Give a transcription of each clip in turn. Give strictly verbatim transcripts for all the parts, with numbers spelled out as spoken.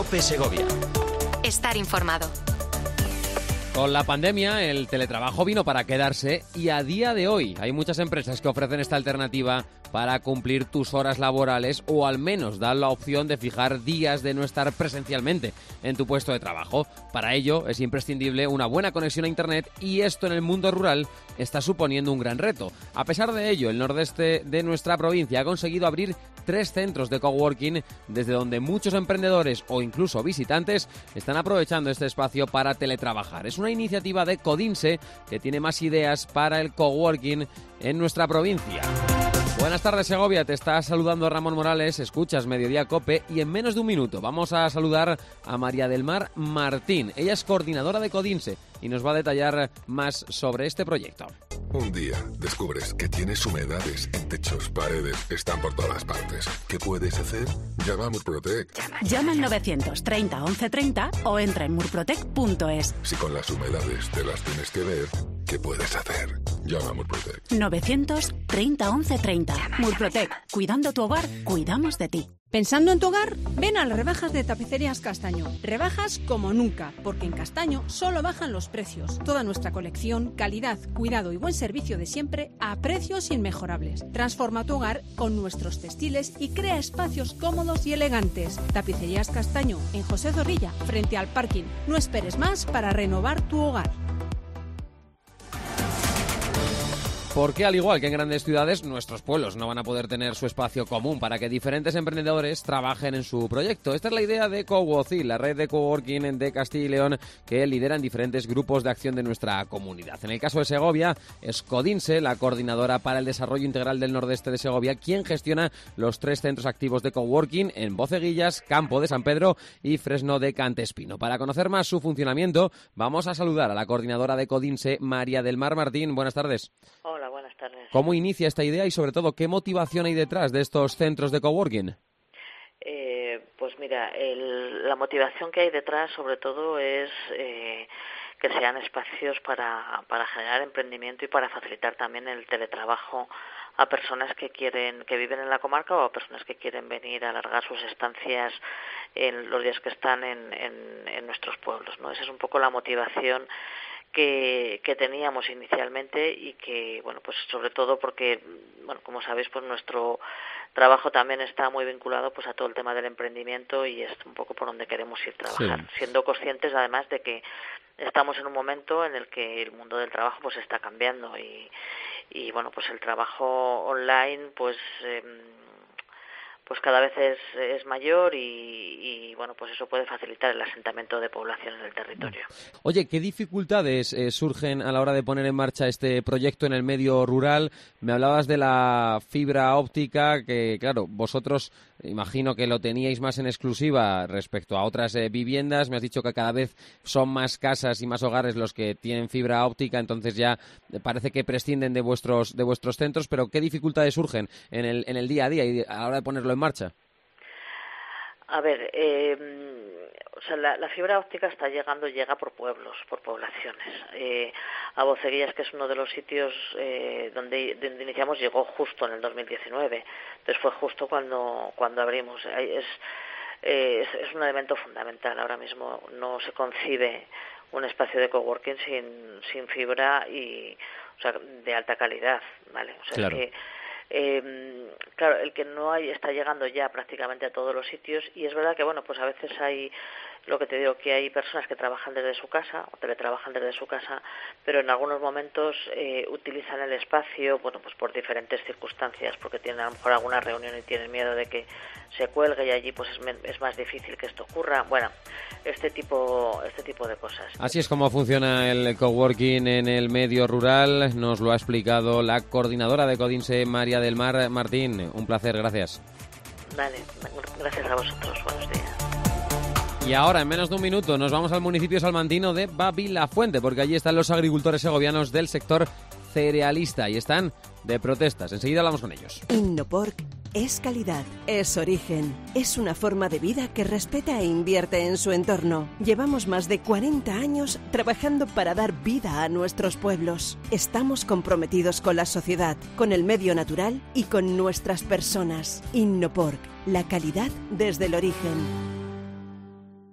COPE Segovia. Estar informado. Con la pandemia, el teletrabajo vino para quedarse y a día de hoy hay muchas empresas que ofrecen esta alternativa para cumplir tus horas laborales o al menos dar la opción de fijar días de no estar presencialmente en tu puesto de trabajo. Para ello es imprescindible una buena conexión a Internet y esto en el mundo rural está suponiendo un gran reto. A pesar de ello, el nordeste de nuestra provincia ha conseguido abrir tres centros de coworking desde donde muchos emprendedores o incluso visitantes están aprovechando este espacio para teletrabajar. Es una iniciativa de Codinse que tiene más ideas para el coworking en nuestra provincia. Buenas tardes, Segovia, te está saludando Ramón Morales, escuchas Mediodía COPE y en menos de un minuto vamos a saludar a María del Mar Martín. Ella es coordinadora de Codinse y nos va a detallar más sobre este proyecto. Un día descubres que tienes humedades en techos, paredes, están por todas partes. ¿Qué puedes hacer? Llama a Murprotec. Llama al novecientos treinta once treinta o entra en murprotec punto es. Si con las humedades te las tienes que ver, ¿qué puedes hacer? Llama a Murprotec. novecientos treinta once treinta. Murprotec. Cuidando tu hogar, cuidamos de ti. ¿Pensando en tu hogar? Ven a las rebajas de Tapicerías Castaño. Rebajas como nunca, porque en Castaño solo bajan los precios. Toda nuestra colección, calidad, cuidado y buen servicio de siempre a precios inmejorables. Transforma tu hogar con nuestros textiles y crea espacios cómodos y elegantes. Tapicerías Castaño, en José Zorrilla, frente al parking. No esperes más para renovar tu hogar. Porque al igual que en grandes ciudades, nuestros pueblos no van a poder tener su espacio común para que diferentes emprendedores trabajen en su proyecto. Esta es la idea de CoWoci, la red de coworking de Castilla y León que lideran diferentes grupos de acción de nuestra comunidad. En el caso de Segovia, es Codinse, la coordinadora para el desarrollo integral del nordeste de Segovia, quien gestiona los tres centros activos de coworking en Boceguillas, Campo de San Pedro y Fresno de Cantespino. Para conocer más su funcionamiento, vamos a saludar a la coordinadora de Codinse, María del Mar Martín. Buenas tardes. Hola, buenas tardes. ¿Cómo inicia esta idea y, sobre todo, qué motivación hay detrás de estos centros de coworking? Eh, pues mira, el, la motivación que hay detrás, sobre todo, es eh, que sean espacios para, para generar emprendimiento y para facilitar también el teletrabajo a personas que quieren, que viven en la comarca o a personas que quieren venir a alargar sus estancias en los días que están en, en, en nuestros pueblos, ¿no? Esa es un poco la motivación que, que teníamos inicialmente y que, bueno, pues sobre todo porque, bueno, como sabéis, pues nuestro trabajo también está muy vinculado pues a todo el tema del emprendimiento y es un poco por donde queremos ir trabajar, sí. Siendo conscientes además de que estamos en un momento en el que el mundo del trabajo pues está cambiando y, y bueno, pues el trabajo online pues eh, pues cada vez es, es mayor y, y, bueno, pues eso puede facilitar el asentamiento de población en el territorio. Oye, ¿qué dificultades eh, surgen a la hora de poner en marcha este proyecto en el medio rural? Me hablabas de la fibra óptica, que claro, vosotros imagino que lo teníais más en exclusiva respecto a otras eh, viviendas. Me has dicho que cada vez son más casas y más hogares los que tienen fibra óptica, entonces ya parece que prescinden de vuestros de vuestros centros, pero ¿qué dificultades surgen en el, en el día a día y a la hora de ponerlo en marcha? A ver, eh, o sea, la, la fibra óptica está llegando, llega por pueblos, por poblaciones. Eh, a Boceguillas, que es uno de los sitios eh, donde, donde iniciamos, llegó justo en el dos mil diecinueve. Entonces fue justo cuando cuando abrimos. Es, eh, es, es un elemento fundamental. Ahora mismo no se concibe un espacio de coworking sin sin fibra y, o sea, de alta calidad, ¿vale? O sea, claro. Es que Eh, claro, el que no hay está llegando ya prácticamente a todos los sitios y es verdad que, bueno, pues a veces hay, lo que te digo, que hay personas que trabajan desde su casa o teletrabajan desde su casa, pero en algunos momentos eh, utilizan el espacio, bueno, pues por diferentes circunstancias, porque tienen a lo mejor alguna reunión y tienen miedo de que se cuelgue y allí pues es, es más difícil que esto ocurra. Bueno, este tipo, este tipo de cosas. Así es como funciona el coworking en el medio rural. Nos lo ha explicado la coordinadora de Codinse, María del Mar Martín. Un placer, gracias. Vale, gracias a vosotros. Buenos días. Y ahora, en menos de un minuto, nos vamos al municipio salmantino de Babilafuente, porque allí están los agricultores segovianos del sector cerealista y están de protestas. Enseguida hablamos con ellos. Innopork es calidad, es origen, es una forma de vida que respeta e invierte en su entorno. Llevamos más de cuarenta años trabajando para dar vida a nuestros pueblos. Estamos comprometidos con la sociedad, con el medio natural y con nuestras personas. Innopork, la calidad desde el origen.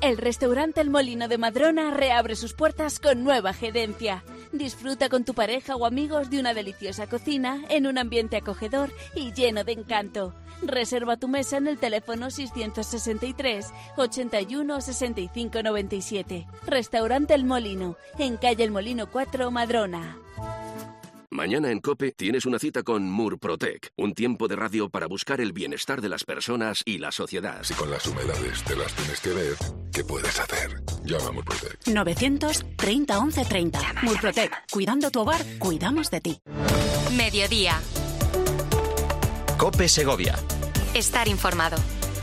El restaurante El Molino de Madrona reabre sus puertas con nueva gerencia. Disfruta con tu pareja o amigos de una deliciosa cocina en un ambiente acogedor y lleno de encanto. Reserva tu mesa en el teléfono seiscientos sesenta y tres, ochenta y uno, sesenta y cinco noventa y siete. Restaurante El Molino, en calle El Molino cuatro, Madrona. Mañana en COPE tienes una cita con Murprotec, un tiempo de radio para buscar el bienestar de las personas y la sociedad. Si con las humedades te las tienes que ver, ¿qué puedes hacer? Llama a Murprotec. novecientos treinta once treinta. Murprotec. Cuidando tu hogar, cuidamos de ti. Mediodía. COPE Segovia. Estar informado.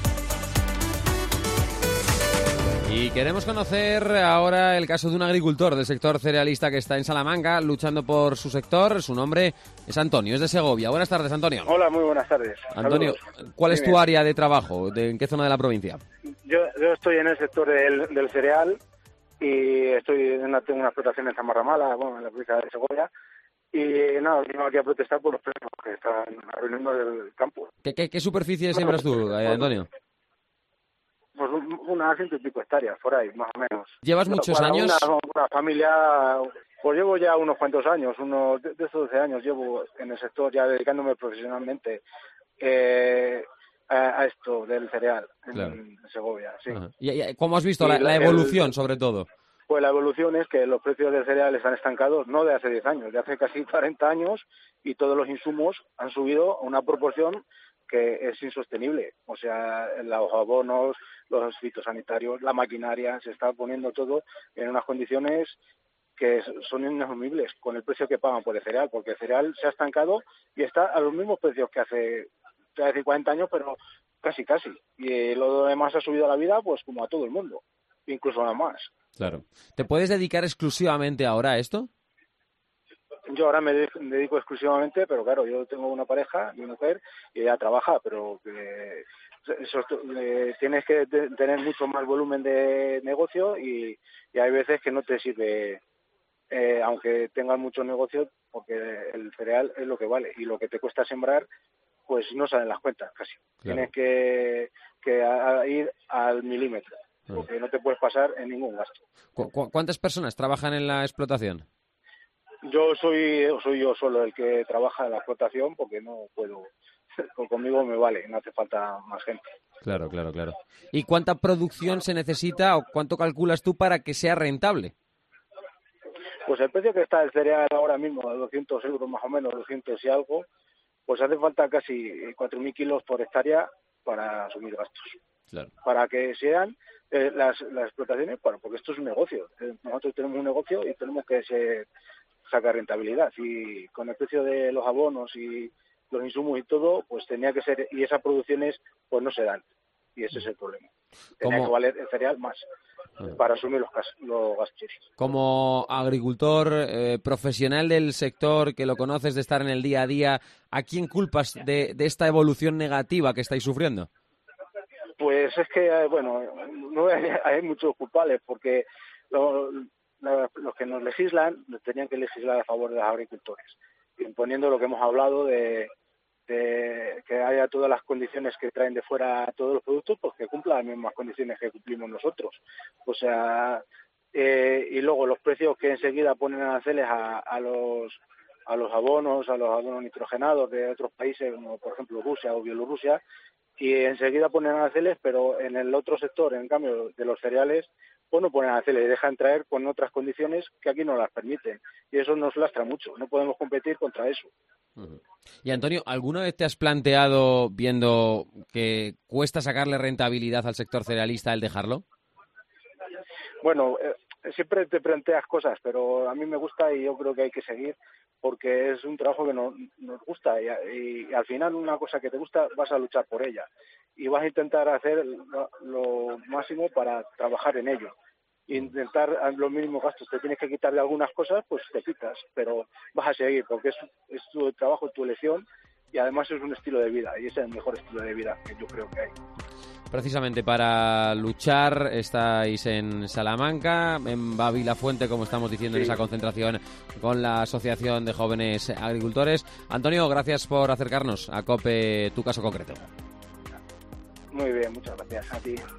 Y queremos conocer ahora el caso de un agricultor del sector cerealista que está en Salamanca luchando por su sector. Su nombre es Antonio, es de Segovia. Buenas tardes, Antonio. Hola, muy buenas tardes. Antonio, Saludos. ¿cuál es Dime. tu área de trabajo? ¿De, ¿En qué zona de la provincia? Yo, yo estoy en el sector del, del cereal y estoy en una, tengo una explotación en Zamarramala, bueno, en la provincia de Segovia. Y nada, vengo aquí a protestar por los precios que están arruinando el campo. ¿Qué, qué, qué superficie siembras tú, eh, Antonio? Pues unas ciento y pico hectáreas, por ahí, más o menos. ¿Llevas muchos Para años? Una, una familia, pues llevo ya unos cuantos años, unos de, de esos doce años llevo en el sector ya dedicándome profesionalmente eh, a, a esto del cereal en, Claro. en Segovia, sí. Ajá. ¿Y, y cómo has visto Y la, la la- el- evolución, sobre todo? Pues la evolución es que los precios del cereal están estancados, no de hace diez años, de hace casi cuarenta años, y todos los insumos han subido a una proporción que es insostenible. O sea, los abonos, los fitosanitarios, la maquinaria, se está poniendo todo en unas condiciones que son inasumibles con el precio que pagan por el cereal, porque el cereal se ha estancado y está a los mismos precios que hace, te voy a decir cuarenta años, pero casi, casi. Y lo demás ha subido a la vida, pues como a todo el mundo, incluso a más. Claro. ¿Te puedes dedicar exclusivamente ahora a esto? Yo ahora me de- dedico exclusivamente, pero claro, yo tengo una pareja, mi mujer, y ella trabaja, pero que eso, eh, tienes que te- tener mucho más volumen de negocio y, y hay veces que no te sirve, eh, aunque tengas mucho negocio, porque el cereal es lo que vale y lo que te cuesta sembrar, pues no salen las cuentas casi. Claro. Tienes que, que a- a ir al milímetro, porque no te puedes pasar en ningún gasto. ¿Cu- cu- ¿Cuántas personas trabajan en la explotación? Yo soy soy yo solo el que trabaja en la explotación porque no puedo, con- conmigo me vale, no hace falta más gente. Claro, claro, claro. ¿Y cuánta producción se necesita o cuánto calculas tú para que sea rentable? Pues el precio que está el cereal ahora mismo, de doscientos euros más o menos, doscientos y algo, pues hace falta casi cuatro mil kilos por hectárea para asumir gastos. Claro. Para que sean eh, las, las explotaciones, bueno, porque esto es un negocio. Eh, Nosotros tenemos un negocio y tenemos que se, sacar rentabilidad. Y con el precio de los abonos y los insumos y todo, pues tenía que ser, y esas producciones pues no se dan. Y ese es el problema. Tenía ¿Cómo? que valer el cereal más para asumir los, gas- los gastos. Como agricultor eh, profesional del sector, que lo conoces de estar en el día a día, ¿a quién culpas de, de esta evolución negativa que estáis sufriendo? Pues es que, eh, bueno, no hay, hay muchos culpables, porque lo- la- los que nos legislan nos tenían que legislar a favor de los agricultores, imponiendo lo que hemos hablado de, de que haya todas las condiciones que traen de fuera todos los productos, pues que cumplan las mismas condiciones que cumplimos nosotros. O sea, eh, y luego los precios que enseguida ponen aranceles a, a los a los abonos, a los abonos nitrogenados de otros países, como por ejemplo Rusia o Bielorrusia, y enseguida ponen aranceles, pero en el otro sector, en cambio, de los cereales, pues no ponen aranceles, y dejan traer con otras condiciones que aquí no las permiten. Y eso nos lastra mucho, no podemos competir contra eso. Uh-huh. Y Antonio, ¿alguna vez te has planteado, viendo que cuesta sacarle rentabilidad al sector cerealista, el dejarlo? Bueno, eh, siempre te planteas cosas, pero a mí me gusta y yo creo que hay que seguir, porque es un trabajo que nos, nos gusta y, y, y al final una cosa que te gusta vas a luchar por ella y vas a intentar hacer lo, lo máximo para trabajar en ello. Intentar los mínimos gastos, te tienes que quitar de algunas cosas, pues te quitas, pero vas a seguir porque es, es tu trabajo, tu elección y además es un estilo de vida y ese es el mejor estilo de vida que yo creo que hay. Precisamente para luchar estáis en Salamanca, en Babilafuente, como estamos diciendo, sí, en esa concentración con la Asociación de Jóvenes Agricultores. Antonio, gracias por acercarnos a COPE tu caso concreto. Muy bien, muchas gracias a ti.